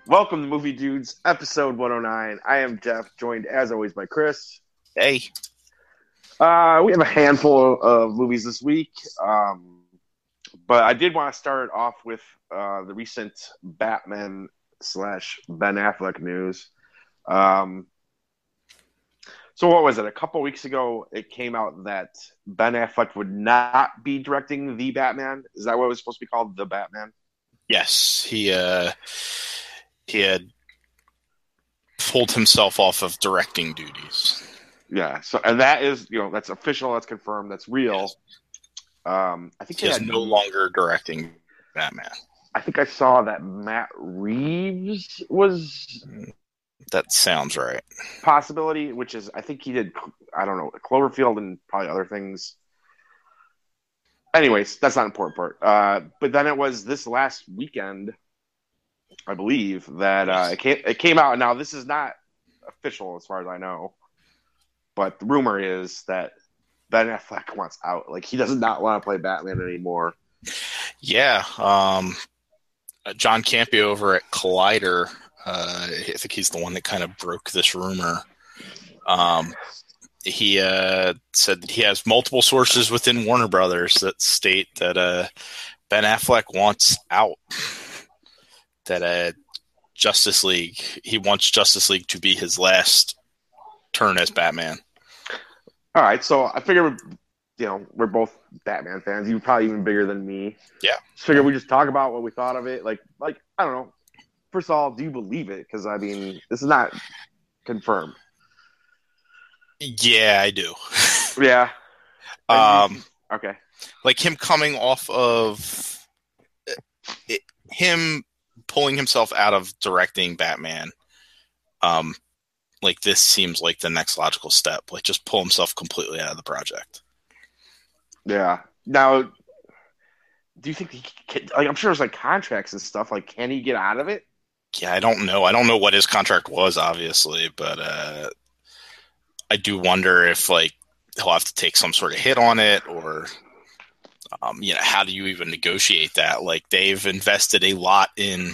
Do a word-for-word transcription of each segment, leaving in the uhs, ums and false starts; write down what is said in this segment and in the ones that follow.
Welcome to Movie Dudes, episode one oh nine. I am Jeff, joined as always by Chris. Hey. Uh, we have a handful of movies this week, um, but I did want to start off with uh, the recent Batman slash Ben Affleck news. Um, so what was it? A couple weeks ago, it came out that Ben Affleck would not be directing The Batman. Is that what it was supposed to be called, The Batman? Yes, he uh, he had pulled himself off of directing duties. Yeah, so and that is, you know, that's official, that's confirmed, that's real. Yes. Um, I think he is no longer directing Batman. I think I saw that Matt Reeves was that sounds right. Possibility, which is I think he did I don't know Cloverfield and probably other things. Anyways, that's not an important part. Uh, but then it was this last weekend, I believe, that uh, it came it came out. Now this is not official as far as I know. But the rumor is that Ben Affleck wants out. Like, he does not want to play Batman anymore. Yeah. Um, John Campea over at Collider, uh, I think he's the one that kind of broke this rumor. Um, he uh, said that he has multiple sources within Warner Brothers that state that uh, Ben Affleck wants out. That uh, Justice League, he wants Justice League to be his last turn as Batman. All right, so I figure, you know, we're both Batman fans. You're probably even bigger than me. Yeah. Just figure we just talk about what we thought of it. Like, like I don't know. First of all, do you believe it? Because, I mean, this is not confirmed. Yeah, I do. Yeah. Um. Okay. Like him coming off of it, him pulling himself out of directing Batman. Um. Like, this seems like the next logical step. Like, just pull himself completely out of the project. Yeah. Now, do you think he can, like, I'm sure there's, like, contracts and stuff. Like, can he get out of it? Yeah, I don't know. I don't know what his contract was, obviously. But uh, I do wonder if, like, he'll have to take some sort of hit on it. Or, um, you know, how do you even negotiate that? Like, they've invested a lot in...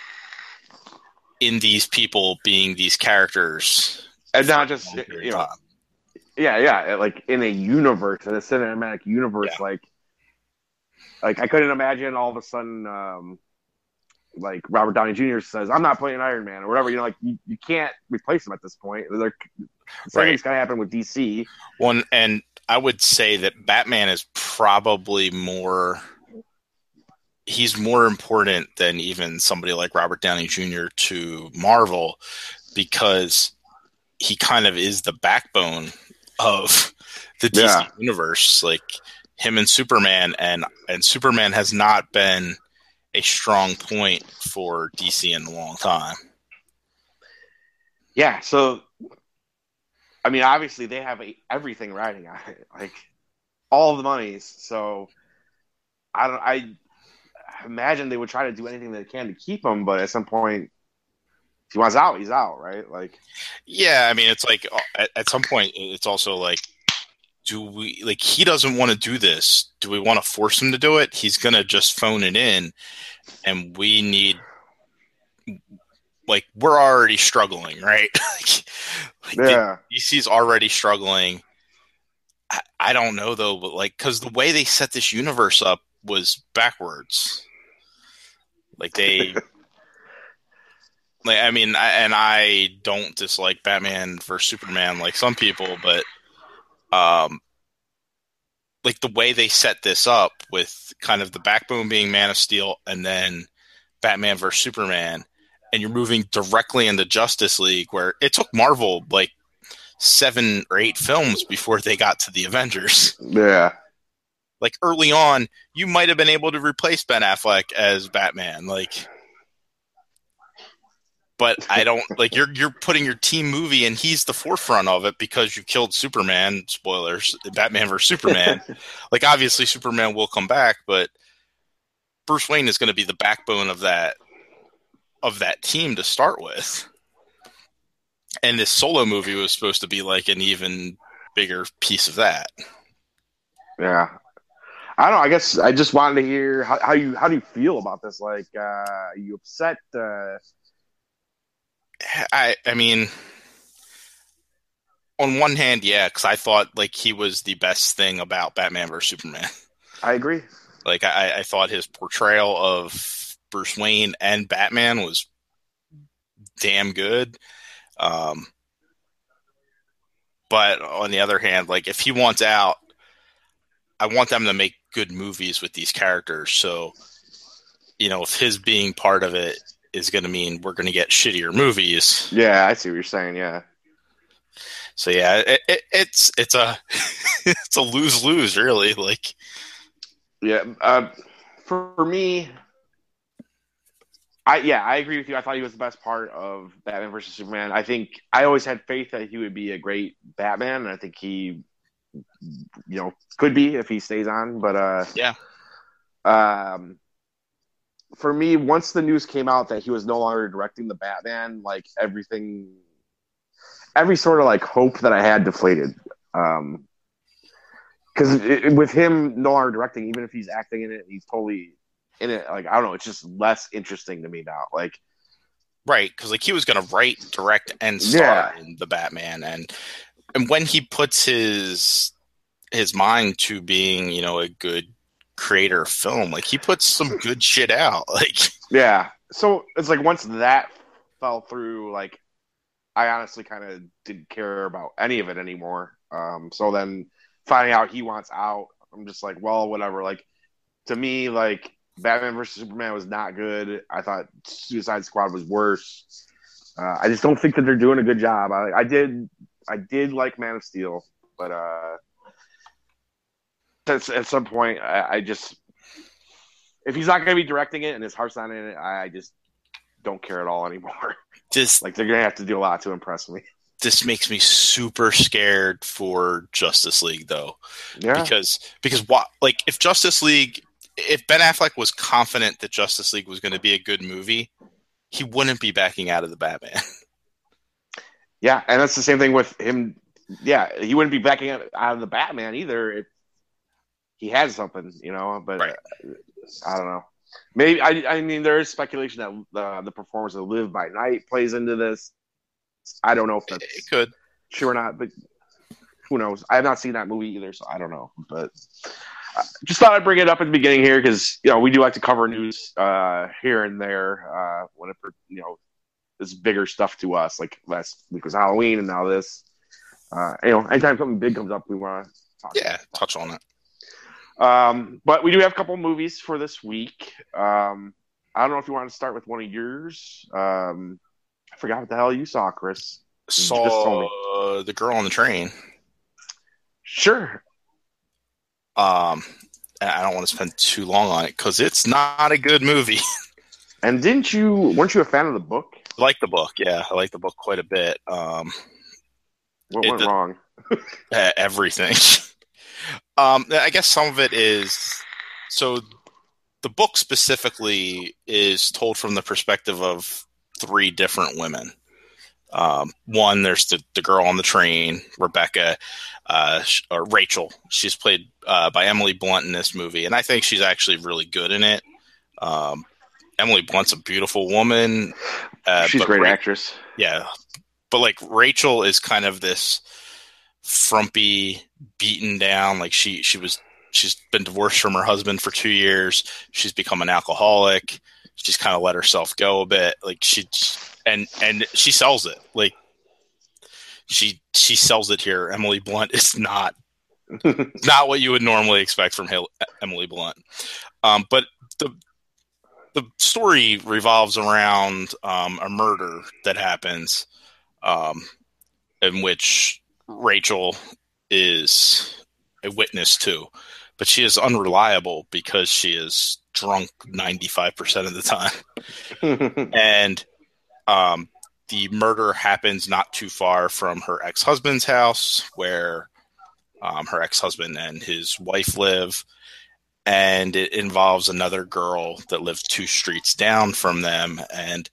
in these people being these characters. And not just, you know, yeah, yeah, like in a universe, in a cinematic universe, yeah. like, like I couldn't imagine all of a sudden, um, like Robert Downey Junior says, I'm not playing Iron Man or whatever, you know, like you, you can't replace him at this point. They're, same thing's going to happen with D C. One, and I would say that Batman is probably more... he's more important than even somebody like Robert Downey Junior to Marvel, because he kind of is the backbone of the D C yeah. universe. Like, him and Superman, and, and Superman has not been a strong point for D C in a long time. Yeah. So, I mean, obviously they have a, everything riding on it, like all of the monies. So I don't, I, imagine they would try to do anything they can to keep him, but at some point, if he wants out, he's out, right? Like, yeah, I mean, it's like at, at some point, it's also like, do we like he doesn't want to do this? Do we want to force him to do it? He's gonna just phone it in, and we need, like, we're already struggling, right? like, like yeah, D C's already struggling. I, I don't know though, but like, because the way they set this universe up was backwards. Like they, like I mean, I, and I don't dislike Batman versus Superman like some people, but um, like the way they set this up with kind of the backbone being Man of Steel and then Batman versus Superman, and you're moving directly into Justice League, where it took Marvel like seven or eight films before they got to the Avengers. Yeah. Like, early on, you might have been able to replace Ben Affleck as Batman. Like, but I don't like you're you're putting your team movie, and he's the forefront of it because you killed Superman. Spoilers: Batman versus Superman. Like, obviously, Superman will come back, but Bruce Wayne is going to be the backbone of that of that team to start with. And this solo movie was supposed to be like an even bigger piece of that. Yeah. I don't know. I guess I just wanted to hear how, how you how do you feel about this? Like, uh, are you upset? Uh, I I mean, on one hand, yeah, because I thought like he was the best thing about Batman versus Superman. I agree. Like I, I thought his portrayal of Bruce Wayne and Batman was damn good. Um, but on the other hand, like if he wants out, I want them to make good movies with these characters. So, you know, if his being part of it is going to mean we're going to get shittier movies. Yeah, I see what you're saying. Yeah. So yeah, it, it, it's it's a it's a lose lose really. Like, yeah, uh, for, for me, I yeah, I agree with you. I thought he was the best part of Batman versus Superman. I think I always had faith that he would be a great Batman, and I think he, you know, could be if he stays on. But uh, yeah, um, for me, once the news came out that he was no longer directing the Batman, like everything, every sort of like hope that I had deflated. Um, because with him no longer directing, even if he's acting in it, he's totally in it. Like I don't know, it's just less interesting to me now. Like, right? Because like he was going to write, direct, and star yeah. in the Batman, and and when he puts his his mind to being, you know, a good creator of film, like he puts some good shit out. Like, yeah. So it's like once that fell through, like I honestly kind of didn't care about any of it anymore. Um, so then finding out he wants out, I'm just like, well, whatever. Like to me, like Batman versus Superman was not good. I thought Suicide Squad was worse. Uh, I just don't think that they're doing a good job. I, I did, I did like Man of Steel, but uh, at, at some point, I, I just if he's not going to be directing it and his heart's not in it, I just don't care at all anymore. Just like they're going to have to do a lot to impress me. This makes me super scared for Justice League, though. Yeah. Because because what like if Justice League, if Ben Affleck was confident that Justice League was going to be a good movie, he wouldn't be backing out of the Batman. Yeah, and that's the same thing with him. Yeah, he wouldn't be backing out of the Batman either if he had something, you know. But right. uh, I don't know. Maybe I. I mean, there is speculation that uh, the performance of Live by Night plays into this. I don't know if that's it could true or not, but who knows? I have not seen that movie either, so I don't know. But uh, just thought I'd bring it up at the beginning here because you know we do like to cover news uh, here and there uh, when it you know is bigger stuff to us. Like last week was Halloween, and now this. Uh, you know, anytime something big comes up, we want to talk. Yeah, touch on it. Um, but we do have a couple movies for this week. Um, I don't know if you want to start with one of yours. Um, I forgot what the hell you saw, Chris. Saw uh, The Girl on the Train. Sure. Um, I don't want to spend too long on it because it's not a good movie. And didn't you? Weren't you a fan of the book? I like the book. Yeah, I like the book quite a bit. Um, what went it, wrong? everything. Um, I guess some of it is so. The book specifically is told from the perspective of three different women. Um, one, there's the, the girl on the train, Rebecca, uh, or Rachel. She's played uh, by Emily Blunt in this movie, and I think she's actually really good in it. Um, Emily Blunt's a beautiful woman. Uh, she's a great Ra- actress. Yeah, but like Rachel is kind of this frumpy, beaten down. Like she, she was, she's been divorced from her husband for two years. She's become an alcoholic. She's kind of let herself go a bit. Like she, and, and she sells it. Like she, she sells it here. Emily Blunt is not, not what you would normally expect from Hil- Emily Blunt. Um, but the, the story revolves around, um, a murder that happens, um, in which Rachel is a witness to, but she is unreliable because she is drunk ninety-five percent of the time. And um, the murder happens not too far from her ex-husband's house where um, her ex-husband and his wife live. And it involves another girl that lives two streets down from them. And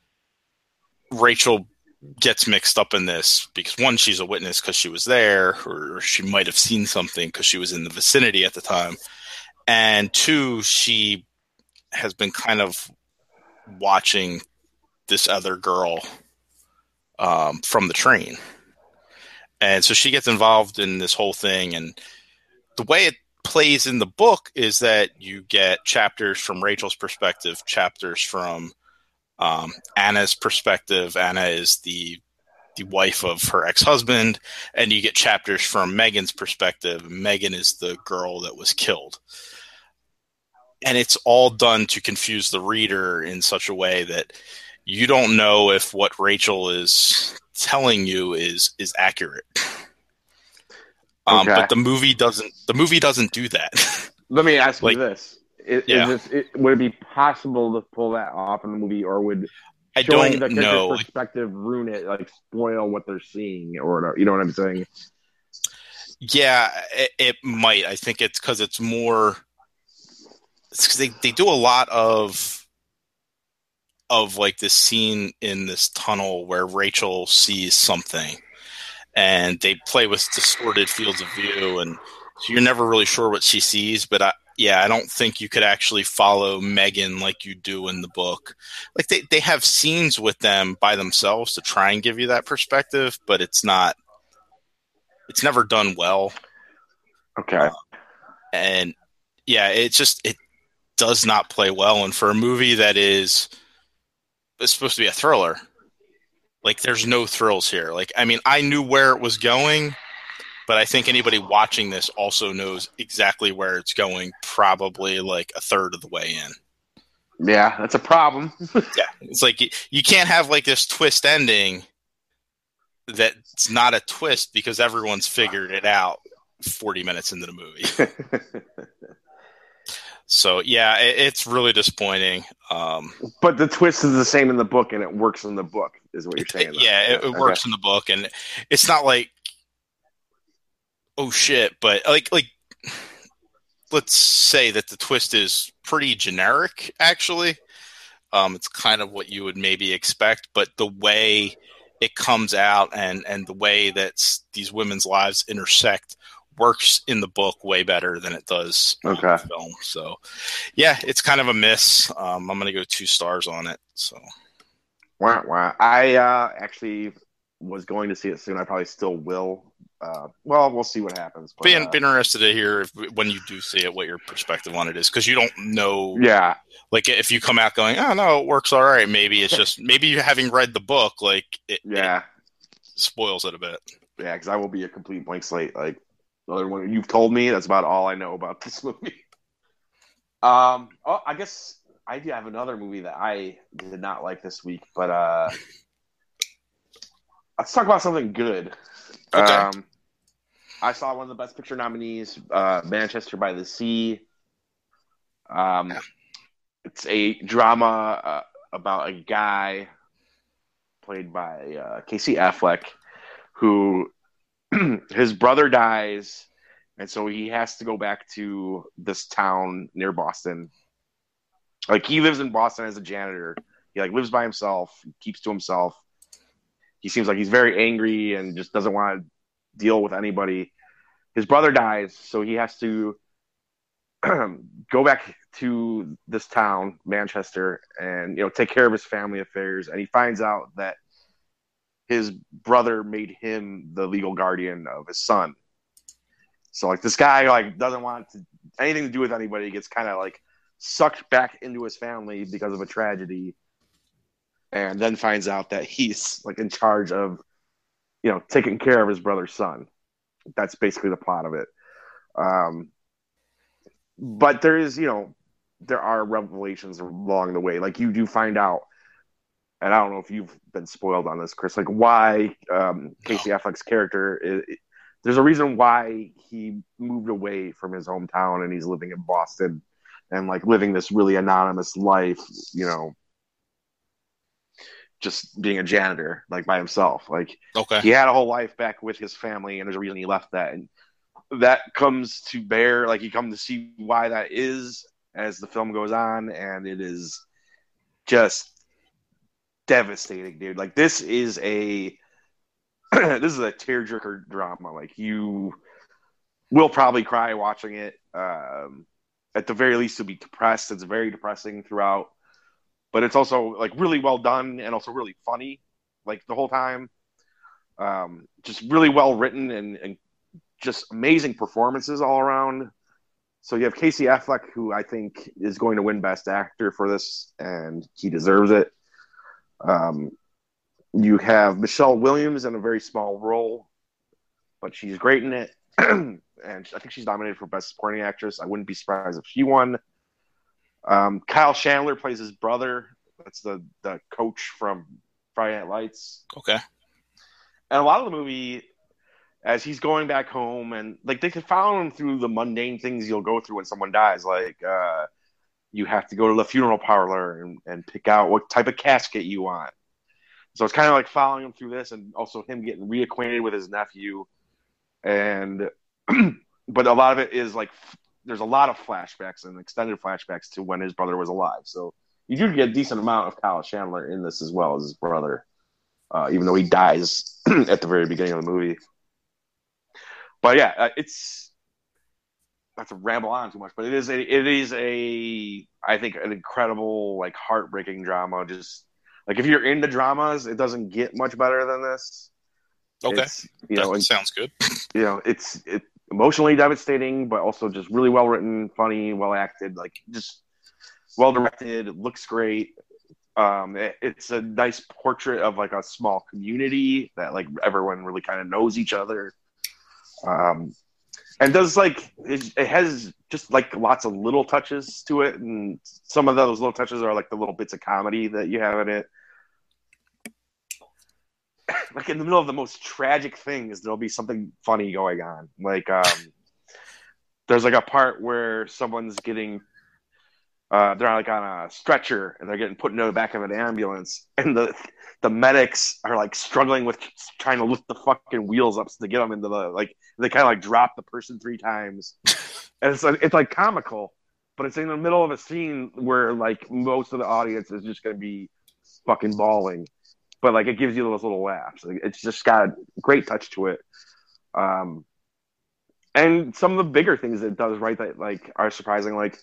Rachel gets mixed up in this because one, she's a witness because she was there, or she might have seen something because she was in the vicinity at the time. And two, she has been kind of watching this other girl um, from the train. And so she gets involved in this whole thing. And the way it plays in the book is that you get chapters from Rachel's perspective, chapters from um, Anna's perspective. Anna is the the wife of her ex-husband, and you get chapters from Megan's perspective. Megan is the girl that was killed. And it's all done to confuse the reader in such a way that you don't know if what Rachel is telling you is is accurate. Um, Okay. but the movie doesn't. The movie doesn't do that. Let me ask Like, you this: is, yeah. is this it, would it be possible to pull that off in the movie, or would I showing don't the character's know. perspective ruin it, like spoil what they're seeing, or whatever? You know what I'm saying? Yeah, it, it might. I think it's because it's more. It's 'cause they they do a lot of of like this scene in this tunnel where Rachel sees something, and they play with distorted fields of view, and so you're never really sure what she sees. But I, yeah, I don't think you could actually follow Megan like you do in the book. Like they, they have scenes with them by themselves to try and give you that perspective, but it's not. It's never done well. Okay. Uh, and yeah, it just it does not play well. And for a movie that is it's supposed to be a thriller, like there's no thrills here. Like I mean, I knew where it was going. But I think anybody watching this also knows exactly where it's going, probably like a third of the way in. Yeah, that's a problem. Yeah. It's like you, you can't have like this twist ending that's not a twist because everyone's figured it out forty minutes into the movie. So, yeah, it, it's really disappointing. Um, but the twist is the same in the book, and it works in the book, is what you're it, saying. it, yeah, it, it okay. works in the book, and it's not like, oh shit, but like like let's say that the twist is pretty generic, actually. Um, it's kind of what you would maybe expect, but the way it comes out and, and the way that these women's lives intersect works in the book way better than it does okay. on the film. So, yeah, it's kind of a miss. Um, I'm going to go two stars on it. So, wow, wow. I uh, actually was going to see it soon. I probably still will. Uh, well, we'll see what happens. But, being, uh, being interested to hear if, when you do see it, what your perspective on it is, because you don't know. Yeah. Like if you come out going, oh no, it works all right. Maybe it's just maybe you having read the book, like it, yeah, it spoils it a bit. Yeah, because I will be a complete blank slate. Like the other one you've told me, that's about all I know about this movie. Um, oh, I guess I do have another movie that I did not like this week, but uh, let's talk about something good. Okay. Um, I saw one of the Best Picture nominees, uh, Manchester by the Sea. Um, yeah. It's a drama uh, about a guy played by uh, Casey Affleck, who his brother dies, and so he has to go back to this town near Boston. Like he lives in Boston as a janitor. He like lives by himself, keeps to himself. He seems like he's very angry and just doesn't want to deal with anybody. His brother dies, so he has to go back to this town, Manchester, and you know take care of his family affairs. And he finds out that his brother made him the legal guardian of his son. So like this guy like doesn't want to, anything to do with anybody. He gets kind of like sucked back into his family because of a tragedy, and then finds out that he's like in charge of, you know, taking care of his brother's son. That's basically the plot of it. Um, but there is, you know, there are revelations along the way. Like you do find out, and I don't know if you've been spoiled on this, Chris, like why um, Casey no. Affleck's character, is, there's a reason why he moved away from his hometown and he's living in Boston and like living this really anonymous life, you know, just being a janitor, like by himself. Like okay. he had a whole life back with his family, and there's a reason he left that. And that comes to bear, like you come to see why that is as the film goes on, and it is just devastating, dude. Like this is a this is a tearjerker drama. Like you will probably cry watching it. Um, at the very least, you'll be depressed. It's very depressing throughout, but it's also like really well done and also really funny. like the whole time. Um, just really well written and, and just amazing performances all around. So you have Casey Affleck, who I think is going to win Best Actor for this, and he deserves it. Um, you have Michelle Williams in a very small role, but she's great in it. And I think she's nominated for Best Supporting Actress. I wouldn't be surprised if she won. Um, Kyle Chandler plays his brother. That's the, the coach from Friday Night Lights. Okay. And a lot of the movie, as he's going back home, and like they could follow him through the mundane things you'll go through when someone dies, like uh, you have to go to the funeral parlor and, and pick out what type of casket you want. So it's kind of like following him through this, and also him getting reacquainted with his nephew. And but a lot of it is like there's a lot of flashbacks and extended flashbacks to when his brother was alive. So you do get a decent amount of Kyle Chandler in this as well as his brother. Uh, even though he dies at the very beginning of the movie. But yeah, uh, it's not to ramble on too much, but it is a, it is a, I think, an incredible, like, heartbreaking drama. Just like if you're into dramas, it doesn't get much better than this. Okay, it's, you know, that and, sounds good. You know, it's it emotionally devastating, but also just really well written, funny, well acted, like just well directed. It looks great. Um, it, it's a nice portrait of like a small community that like everyone really kind of knows each other. Um, and does like it, it has just like lots of little touches to it, and some of those little touches are like the little bits of comedy that you have in it. Like in the middle of the most tragic things, there'll be something funny going on. Like um, there's like a part where someone's getting. Uh, they're like on a stretcher and they're getting put into the back of an ambulance, and the the medics are like struggling with trying to lift the fucking wheels up to get them into the like. They kind of like drop the person three times, and it's like it's like comical, but it's in the middle of a scene where like most of the audience is just going to be fucking bawling, but like it gives you those little laughs. Like, it's just got a great touch to it. Um, and some of the bigger things it does right that like are surprising, like.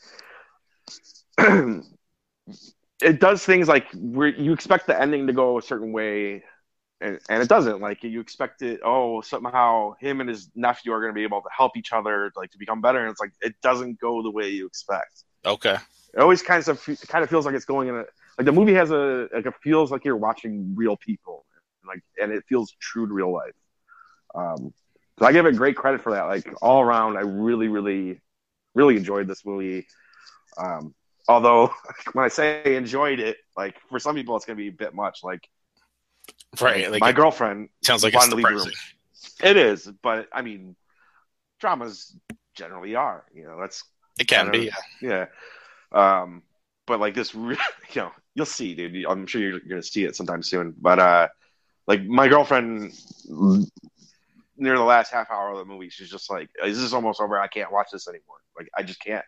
It does things like where you expect the ending to go a certain way, and, and it doesn't. Like you expect it, oh, somehow him and his nephew are going to be able to help each other, like to become better, and it's like it doesn't go the way you expect. Okay. It always kind of it kind of feels like it's going in a like the movie has a like it feels like you're watching real people, like and it feels true to real life. Um, so I give it great credit for that. Like all around, I really, really, really enjoyed this movie. Um, although when I say enjoyed it, like for some people it's gonna be a bit much. Like, right, like my it girlfriend sounds like it's depressing. It is, but I mean, dramas generally are. You know, that's it can kinda, be, yeah. yeah. Um, but like this, you know, you'll see, dude. I'm sure you're, you're gonna see it sometime soon. But uh, like my girlfriend, near the last half hour of the movie, she's just like, "Is this almost over? I can't watch this anymore. Like, I just can't."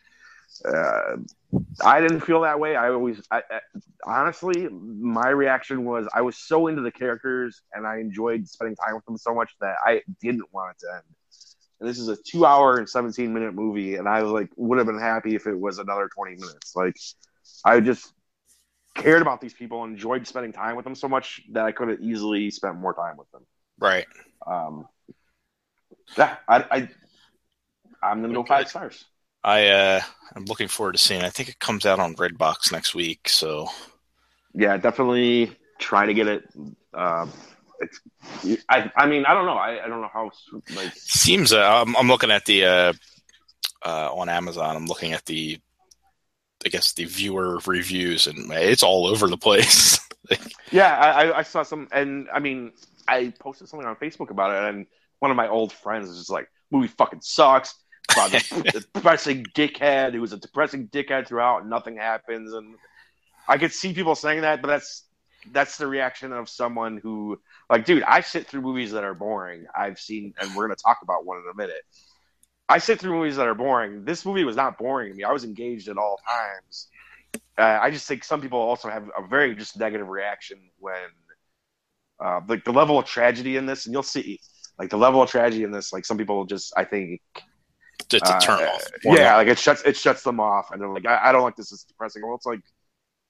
Uh, I didn't feel that way. I always, I, I, honestly, my reaction was I was so into the characters and I enjoyed spending time with them so much that I didn't want it to end. And this is a two-hour and seventeen-minute movie, and I was like, would have been happy if it was another twenty minutes. Like, I just cared about these people and enjoyed spending time with them so much that I could have easily spent more time with them. Right. Um. Yeah, I, I I'm gonna go Okay. five stars. I uh, I'm looking forward to seeing it. I think it comes out on Redbox next week, so yeah, definitely try to get it. Uh, it's, I, I mean, I don't know. I, I don't know how. Like, seems. Uh, I'm, I'm looking at the uh, uh, on Amazon. I'm looking at the, I guess the viewer reviews, and it's all over the place. yeah, I, I saw some, and I mean, I posted something on Facebook about it, and one of my old friends is just like, "Movie fucking sucks." About this depressing dickhead who was a depressing dickhead throughout, and nothing happens. And I could see people saying that, but that's that's the reaction of someone who, like, dude, I sit through movies that are boring. I've seen, and we're going to talk about one in a minute. I sit through movies that are boring. This movie was not boring to me. I was engaged at all times. Uh, I just think some people also have a very just negative reaction when, uh, like, the level of tragedy in this, and you'll see, like, the level of tragedy in this, like, some people just, I think. It's a turn uh, off. Yeah, like it shuts it shuts them off, and they're like, I, I don't like this. It's depressing. Well, it's like,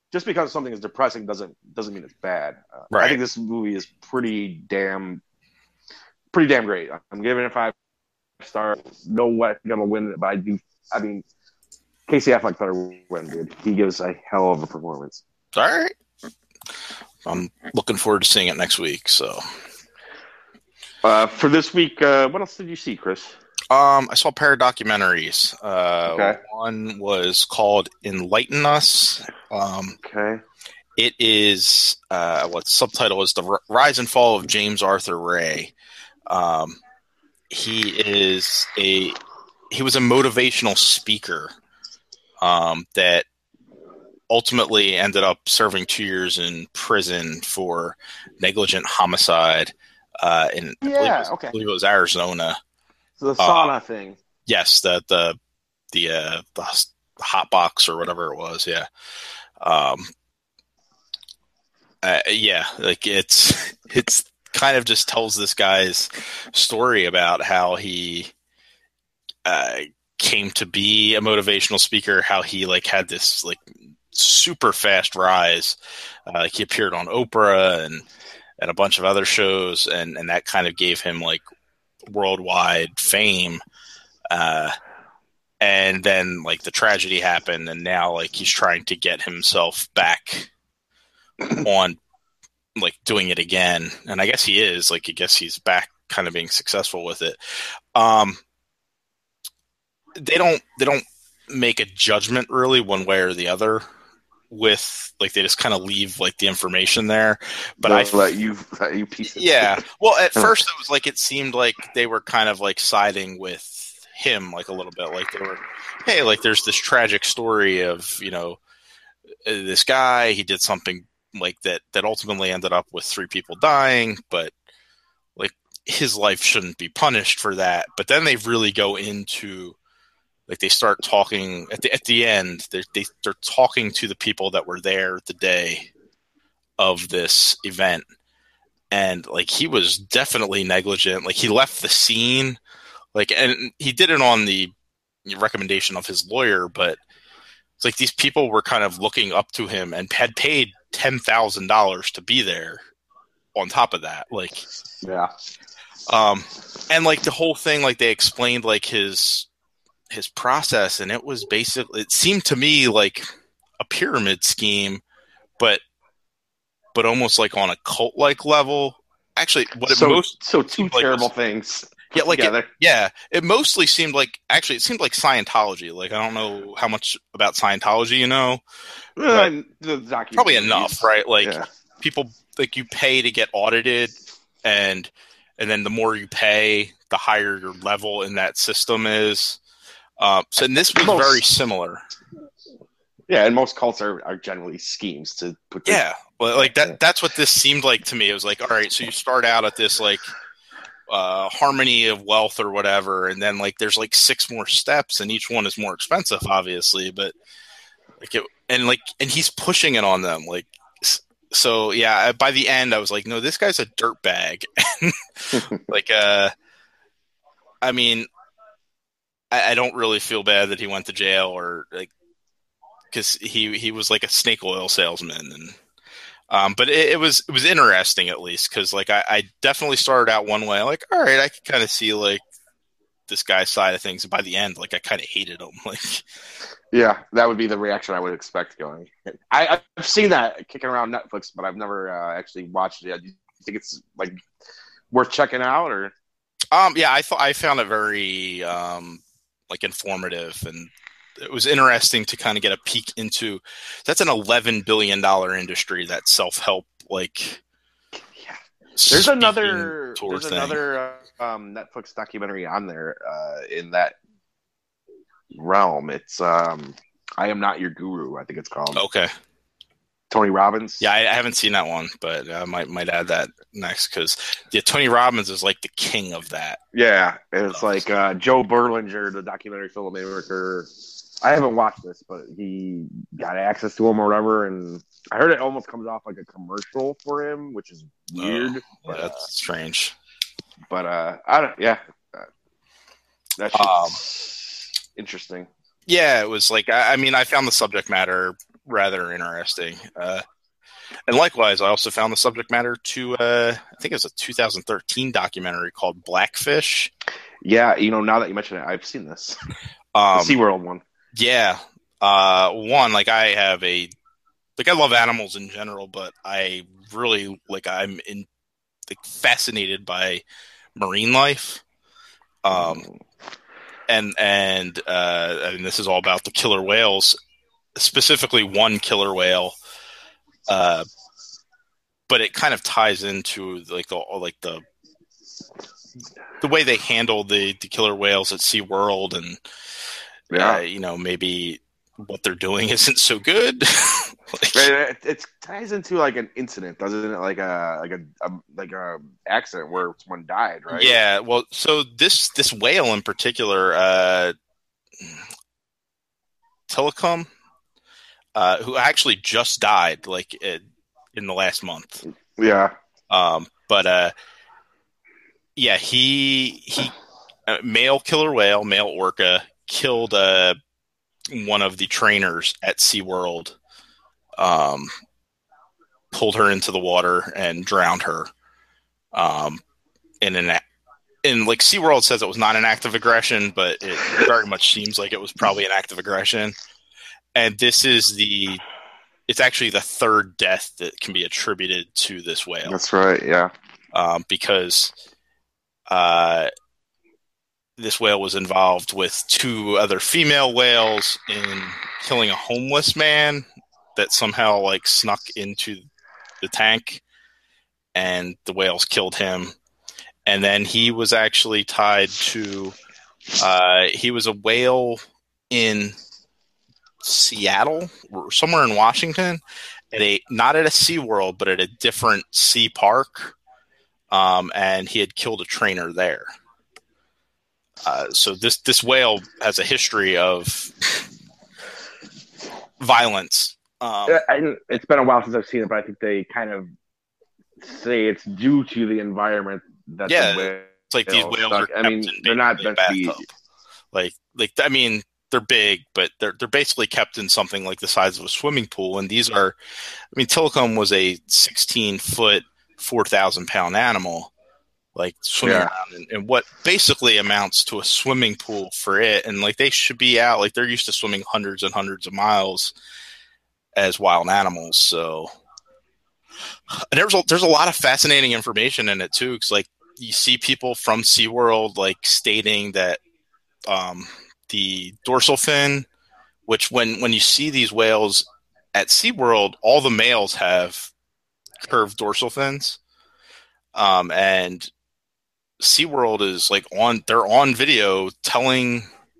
just because something is depressing doesn't doesn't mean it's bad. Uh, Right. I think this movie is pretty damn pretty damn great. I'm giving it five stars. No way gonna win it, but I do. I mean, Casey Affleck better win, dude. He gives a hell of a performance. All right. I'm looking forward to seeing it next week. So, uh, for this week, uh, what else did you see, Chris? Um, I saw a pair of documentaries. Uh, Okay. One was called Enlighten Us. Um, Okay. it is, uh, what subtitle is The R- Rise and Fall of James Arthur Ray. Um, he is a, he was a motivational speaker, um, that ultimately ended up serving two years in prison for negligent homicide, uh, in, I believe it Yeah. was, Okay. I believe it was Arizona. So the sauna uh, thing. Yes, the the the uh, the hot box or whatever it was. Yeah, um, uh, yeah. Like it's it's kind of just tells this guy's story about how he uh, came to be a motivational speaker. How he like had this like super fast rise. Uh, like he appeared on Oprah and and a bunch of other shows, and and that kind of gave him like worldwide fame. Uh, and then like the tragedy happened, and now like he's trying to get himself back on like doing it again. And I guess he is like, I guess he's back kind of being successful with it. Um, they don't, they don't make a judgment really one way or the other with like, they just kind of leave like the information there, but They'll I let you, let you piece it. Yeah. Well, at first it was like, it seemed like they were kind of like siding with him like a little bit, like they were, hey, like there's this tragic story of, you know, this guy, he did something like that that ultimately ended up with three people dying, but like his life shouldn't be punished for that. But then they really go into like, they start talking at the at the end, they're they, they're talking to the people that were there the day of this event, and like he was definitely negligent. Like he left the scene. Like, and he did it on the recommendation of his lawyer, but it's like these people were kind of looking up to him and had paid ten thousand dollars to be there on top of that. Like, yeah. Um, and like the whole thing, like they explained like his, his process, and it was basically, it seemed to me like a pyramid scheme, but, but almost like on a cult like level. Actually, what it so, most so two terrible like was, things. Yeah, like it, yeah, it mostly seemed like actually it seemed like Scientology. Like I don't know how much about Scientology you know, uh, the probably enough, right? Like yeah. people like you pay to get audited, and and then the more you pay, the higher your level in that system is. Um, so and this was most, very similar. Yeah, and most cults are, are generally schemes to put. This, yeah, well, like that. That's what this seemed like to me. It was like, all right, so you start out at this like. Uh, harmony of wealth or whatever, and then like there's like six more steps, and each one is more expensive, obviously. But like it, and like, and he's pushing it on them, like so. Yeah, by the end, I was like, no, this guy's a dirtbag. like, uh, I mean, I, I don't really feel bad that he went to jail, or like, because he he was like a snake oil salesman, and. Um, but it, it was it was interesting at least because like I, I definitely started out one way, like all right, I could kind of see like this guy's side of things, and by the end, like I kind of hated him. Like, yeah, that would be the reaction I would expect going. I, I've seen that kicking around Netflix, but I've never uh, actually watched it. Do you think it's like worth checking out, or? Um, yeah, I thought I found it very um like informative, and it was interesting to kind of get a peek into. That's an eleven billion dollar industry. That self help, like, yeah. There's another. There's thing. another uh, um, Netflix documentary on there uh, in that realm. It's um, I Am Not Your Guru. I think it's called. Okay. Tony Robbins. Yeah, I, I haven't seen that one, but I might might add that next because yeah, Tony Robbins is like the king of that. Yeah, and it's like uh, Joe Berlinger, the documentary filmmaker. I haven't watched this, but he got access to him or whatever, and I heard it almost comes off like a commercial for him, which is weird. Oh, but, that's uh, strange. But uh, I don't. Yeah, uh, that's um, interesting. Yeah, it was like I, I mean, I found the subject matter rather interesting. Uh, and likewise, I also found the subject matter to, uh, I think it was a two thousand thirteen documentary called Blackfish. Yeah, you know, now that you mention it, I've seen this. Um, the SeaWorld one. Yeah. Uh, one, like I have a, like I love animals in general, but I really, like I'm in, like, fascinated by marine life. Um, and, and, uh, I mean, this is all about the killer whales, specifically one killer whale. Uh, but it kind of ties into like the, like the, the way they handle the, the killer whales at SeaWorld, and, yeah. uh, you know, maybe what they're doing isn't so good. Like, right, it, it ties into like an incident, doesn't it? Like a like a, a like a accident where someone died, right? Yeah. Well, so this this whale in particular, uh, Tilikum, uh, who actually just died, like it, in the last month. Yeah. Um, but uh, yeah, he he uh, male killer whale, male orca, killed uh one of the trainers at SeaWorld. Um, pulled her into the water and drowned her. Um, in an in like SeaWorld says it was not an act of aggression, but it very much seems like it was probably an act of aggression. And this is the it's actually the third death that can be attributed to this whale. That's right. Yeah. Um, because uh, this whale was involved with two other female whales in killing a homeless man that somehow like snuck into the tank, and the whales killed him. And then he was actually tied to uh, he was a whale in Seattle or somewhere in Washington at a not at a SeaWorld, but at a different sea park. Um, and he had killed a trainer there. Uh, so this this whale has a history of violence. Um, and it's been a while since I've seen it, but I think they kind of say it's due to the environment that yeah, the whale, it's like these whales stuck. are. I mean, they're not meant to be. Like, like I mean, they're big, but they're they're basically kept in something like the size of a swimming pool. And these are, I mean, Tilikum was a sixteen foot, four thousand pound animal, like swimming Yeah. around in, in what basically amounts to a swimming pool for it. And like they should be out, like they're used to swimming hundreds and hundreds of miles as wild animals. So and there's a, there's a lot of fascinating information in it too, because like you see people from SeaWorld like stating that um, the dorsal fin, which when when you see these whales at SeaWorld, all the males have curved dorsal fins, um, and SeaWorld is like on they're on video telling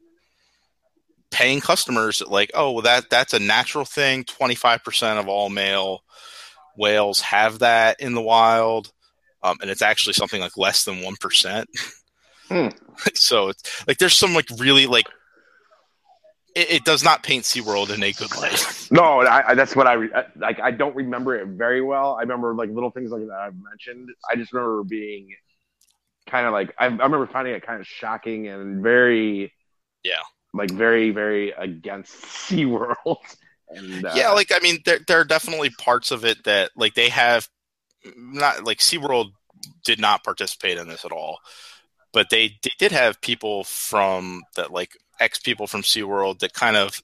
paying customers that like, oh, well, that that's a natural thing. twenty-five percent of all male whales have that in the wild, um, and it's actually something like less than one percent. Hmm. So it's like there's some like really like it, it does not paint SeaWorld in a good light. No, I, I, that's what I re- I- like. I don't remember it very well. I remember like little things like that I've mentioned. I just remember being kind of like I, I remember finding it kind of shocking and very yeah, like very very against SeaWorld. And uh, yeah, like I mean, there there are definitely parts of it that like they have not like SeaWorld did not participate in this at all, but they, they did have people from that like ex people from SeaWorld that kind of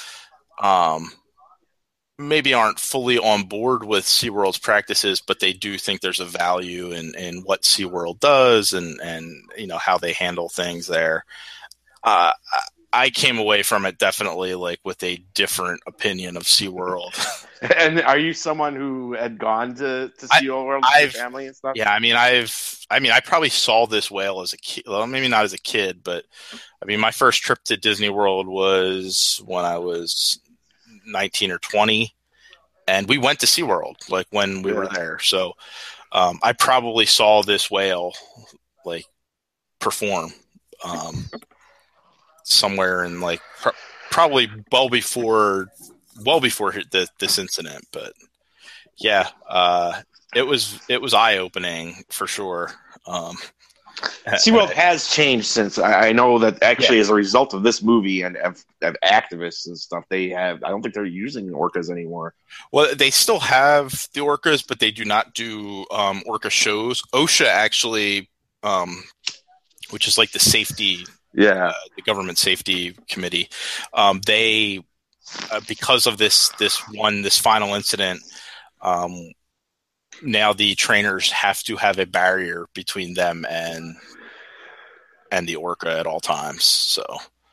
um maybe aren't fully on board with SeaWorld's practices, but they do think there's a value in, in what SeaWorld does and, and you know how they handle things there. Uh, I came away from it definitely like with a different opinion of SeaWorld. And are you someone who had gone to, to SeaWorld with your family and stuff? Yeah, I mean, I've, I mean, I probably saw this whale as a kid. Well, maybe not as a kid, but I mean, my first trip to Disney World was when I was nineteen or twenty, and we went to SeaWorld like when we yeah. were there. So um, I probably saw this whale like perform. Um, somewhere in like pr- probably well before well before the, this incident, but yeah, uh, it was it was eye opening for sure. Um, SeaWorld has changed since. I, I know that actually Yeah. as a result of this movie and of, of activists and stuff, they have. I don't think they're using orcas anymore. Well, they still have the orcas, but they do not do um, orca shows. OSHA actually, um, which is like the safety, Yeah, uh, the government safety committee, um, they uh, because of this this one this final incident. Um, now the trainers have to have a barrier between them and and the orca at all times, so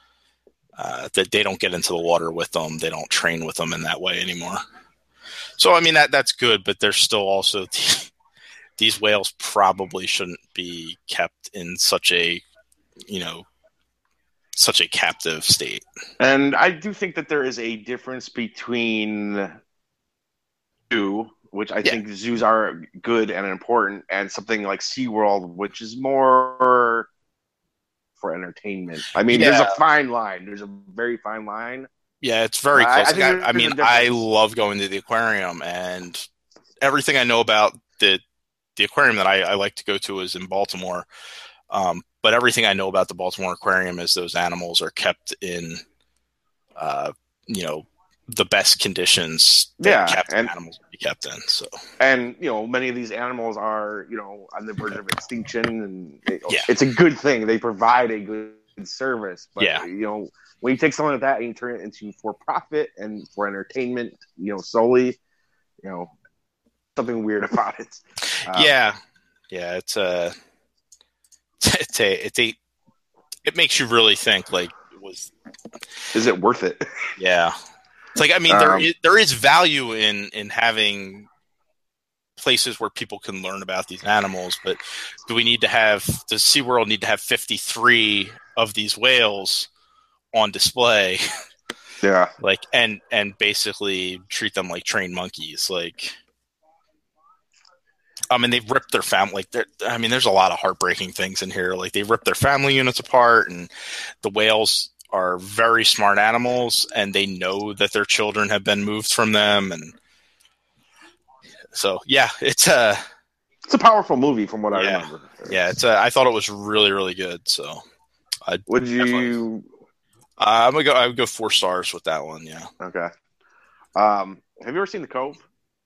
uh, that they don't get into the water with them. They don't train with them in that way anymore. So I mean that that's good, but there's still also the, these whales probably shouldn't be kept in such a you know such a captive state. and I do think that there is a difference between zoo, which I Yeah. think zoos are good and important, and something like SeaWorld, which is more for entertainment. I mean, Yeah. there's a fine line. There's a very fine line. Yeah, it's very I- close. I think Like, I, there's I a mean, difference. I love going to the aquarium, and everything I know about the the aquarium that I, I like to go to is in Baltimore. Um, but everything I know about the Baltimore Aquarium is those animals are kept in, uh, you know, the best conditions that Yeah, captive and- animals would be kept in. So And you know, many of these animals are you know on the verge of extinction, and it- Yeah. it's a good thing. They provide a good service. But Yeah. you know, when you take something like that and you turn it into for profit and for entertainment, you know, solely, you know, something weird about it. Um, yeah, yeah, it's a, it's a, it's a, it makes you really think. Like, it was, is it worth it? yeah. It's like, I mean, there Um, is, there is value in in having places where people can learn about these animals, but do we need to have, does SeaWorld need to have fifty-three of these whales on display? Yeah. Like, and and basically treat them like trained monkeys? Like, I mean, they've ripped their family. Like, they're- I mean, there's a lot of heartbreaking things in here. Like, they ripped their family units apart, and the whales are very smart animals, and they know that their children have been moved from them, and so yeah, it's a It's a powerful movie from what I Yeah. remember. yeah, it's a, I thought it was really really good. So I Would definitely- you? uh, I'm gonna go. I would go four stars with that one. Yeah. Okay. Um, have you ever seen The Cove?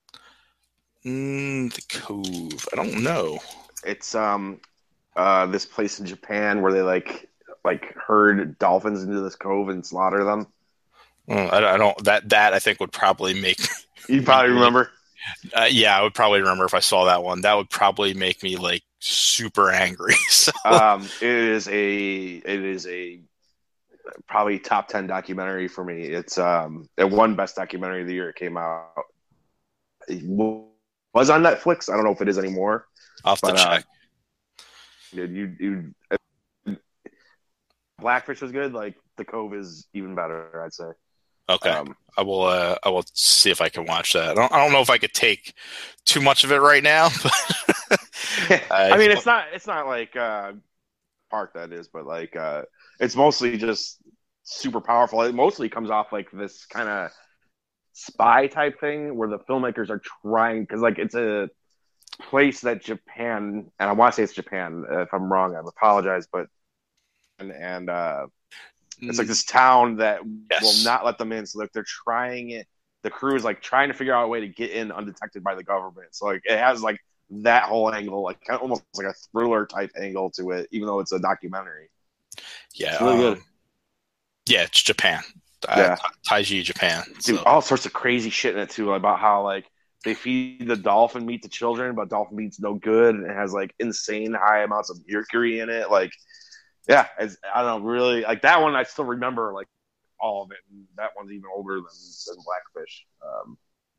Mm, the Cove. I don't know. It's um, uh, this place in Japan where they like like herd dolphins into this cove and slaughter them. Mm, I, I don't. That that I think would probably make. You probably remember. Uh, yeah, I would probably remember if I saw that one. That would probably make me like super angry. So, Um, it is a it is a probably top ten documentary for me. It's um, it won best documentary of the year. It came out. It was on Netflix. I don't know if it is anymore. I'll have to But uh, check. you you Blackfish was good. Like The Cove is even better. I'd say. Okay, Um, I will. Uh, I will see if I can watch that. I don't, I don't know if I could take too much of it right now. But I mean, it's not it's not like uh, Park that is, but like uh, it's mostly just super powerful. It mostly comes off like this kind of spy type thing where the filmmakers are trying because like it's a place that Japan and I want to say it's Japan. If I'm wrong, I apologize, but and and uh, it's like this town that Yes. will not let them in. So like they're trying it. The crew is like trying to figure out a way to get in undetected by the government. So like it has like that whole angle, like kind of almost like a thriller type angle to it, even though it's a documentary. yeah, It's really good. um, yeah, it's Japan. Yeah. Uh, Taiji, Japan. Dude, So, all sorts of crazy shit in it too, about how like they feed the dolphin meat to children, but dolphin meat's no good, and it has like insane high amounts of mercury in it. Like, yeah, it's, I don't know, really like that one. I still remember like all of it, and that one's even older than, than Blackfish. Um,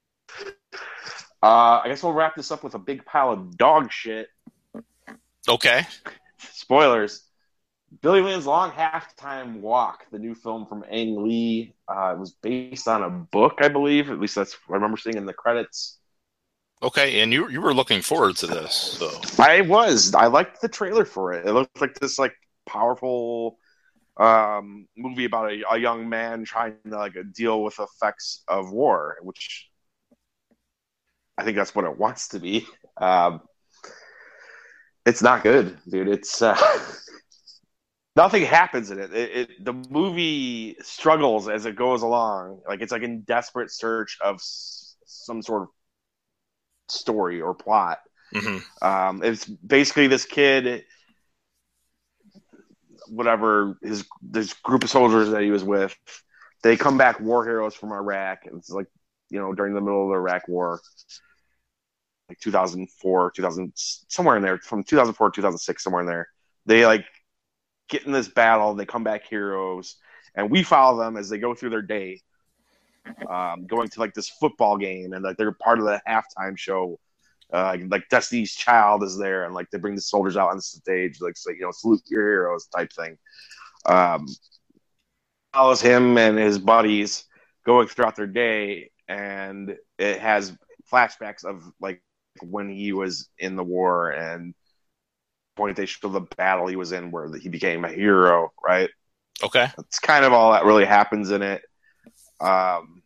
uh, I guess we'll wrap this up with a big pile of dog shit. okay. Spoilers. Billy Lynn's Long Halftime Walk, the new film from Ang Lee. Uh, it was based on a book, I believe. At least that's what I remember seeing in the credits. Okay, and you you were looking forward to this, so I was. I liked the trailer for it. It looked like this like powerful um, movie about a, a young man trying to like deal with effects of war, which I think that's what it wants to be. Um, It's not good, dude. It's uh, nothing happens in it. It, it. The movie struggles as it goes along. Like it's like in desperate search of s- some sort of story or plot. Mm-hmm. Um, it's basically this kid, whatever his this group of soldiers that he was with. They come back war heroes from Iraq. It's like, you know, during the middle of the Iraq War, like two thousand four, two thousand, somewhere in there, from two thousand four to two thousand six, somewhere in there. They like get in this battle. They come back heroes, and we follow them as they go through their day, um, going to like this football game, and like they're part of the halftime show. Uh, like Destiny's Child is there, and like they bring the soldiers out on the stage, like say, you know, salute your heroes type thing. Um, follows him and his buddies going throughout their day, and it has flashbacks of like when he was in the war and point they show the battle he was in where he became a hero, right? Okay. That's kind of all that really happens in it. Um,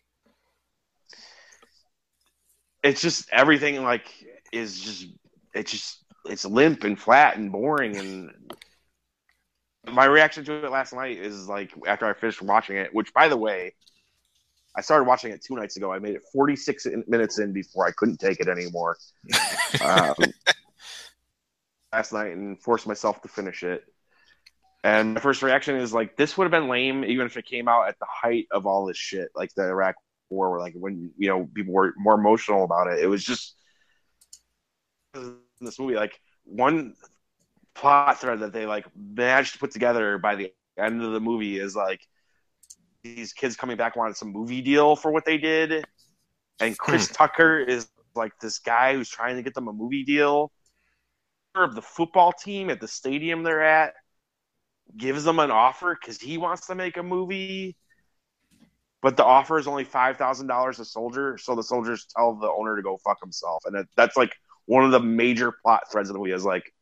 it's just everything like is just it's just it's limp and flat and boring, and my reaction to it last night is like after I finished watching it, which by the way, I started watching it two nights ago. I made it forty-six minutes in before I couldn't take it anymore. um, last night and forced myself to finish it. And my first reaction is like, this would have been lame even if it came out at the height of all this shit, like the Iraq War, where like when you know people were more emotional about it. It was just in this movie, like one plot thread that they like managed to put together by the end of the movie is like these kids coming back wanted some movie deal for what they did, and Chris hmm. Tucker is like this guy who's trying to get them a movie deal. Of the football team at the stadium they're at gives them an offer because he wants to make a movie, but the offer is only five thousand dollars a soldier, so the soldiers tell the owner to go fuck himself. And that, that's like one of the major plot threads of the movie is like,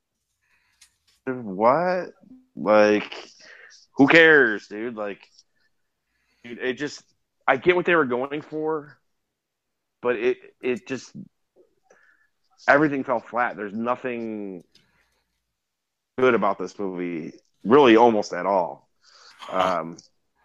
what? Like, who cares, dude? Like, dude, it just, I get what they were going for, but it it just, everything fell flat. There's nothing good about this movie, really, almost at all. Um,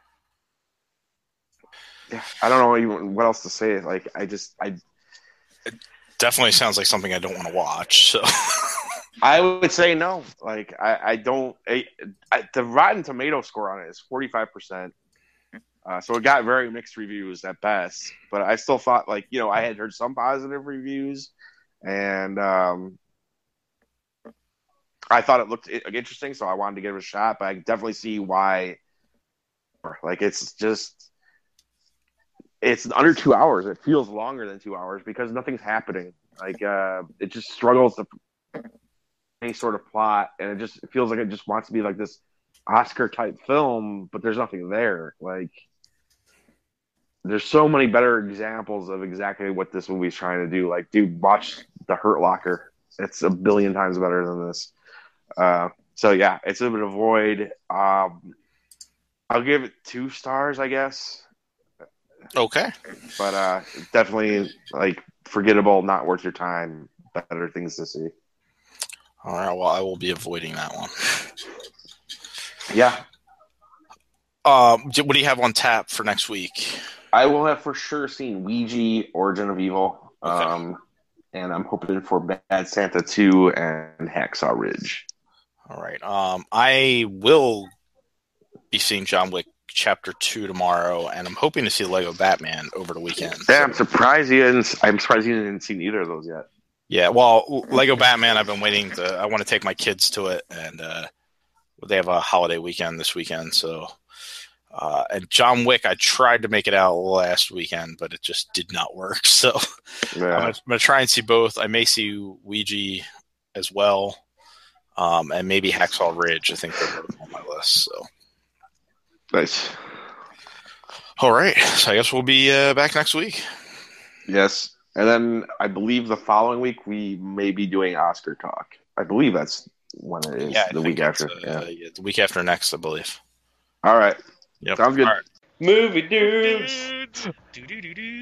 yeah, I don't know even what else to say. Like, I just, I it definitely sounds like something I don't want to watch. So, I would say no. Like, I, I don't. I, I, the Rotten Tomato score on it is forty-five percent. Uh, so it got very mixed reviews at best. But I still thought, like, you know, I had heard some positive reviews. And um, I thought it looked interesting, so I wanted to give it a shot. But I definitely see why. Like, it's just, it's under two hours. It feels longer than two hours because nothing's happening. Like, uh, it just struggles to any sort of plot, and it just it feels like it just wants to be like this Oscar type film, but there's nothing there. Like, there's so many better examples of exactly what this movie's trying to do. Like, dude, watch The Hurt Locker. It's a billion times better than this. Uh, so yeah, it's a bit of a void. Um, I'll give it two stars, I guess. Okay. But uh, definitely like forgettable, not worth your time. Better things to see. All right. Well, I will be avoiding that one. Yeah. Um, what do you have on tap for next week? I will have for sure seen Ouija, Origin of Evil. Okay. Um, and I'm hoping for Bad Santa two and Hacksaw Ridge. All right. Um, I will be seeing John Wick Chapter two tomorrow, and I'm hoping to see Lego Batman over the weekend. Yeah, so. I'm surprised you didn't. I'm surprised you didn't see either of those yet. Yeah, well, Lego Batman, I've been waiting to. I want to take my kids to it, and uh, they have a holiday weekend this weekend, so. Uh, and John Wick, I tried to make it out last weekend, but it just did not work. So yeah. I'm going to try and see both. I may see Ouija as well, um, and maybe Hacksaw Ridge. I think they're both on my list. So nice. All right. So I guess we'll be uh, back next week. Yes. And then I believe the following week we may be doing Oscar talk. I believe that's when it is. Yeah, the week after. Uh, yeah. yeah, the week after next, I believe. All right. Yep. Sounds good. Right. Movie dudes.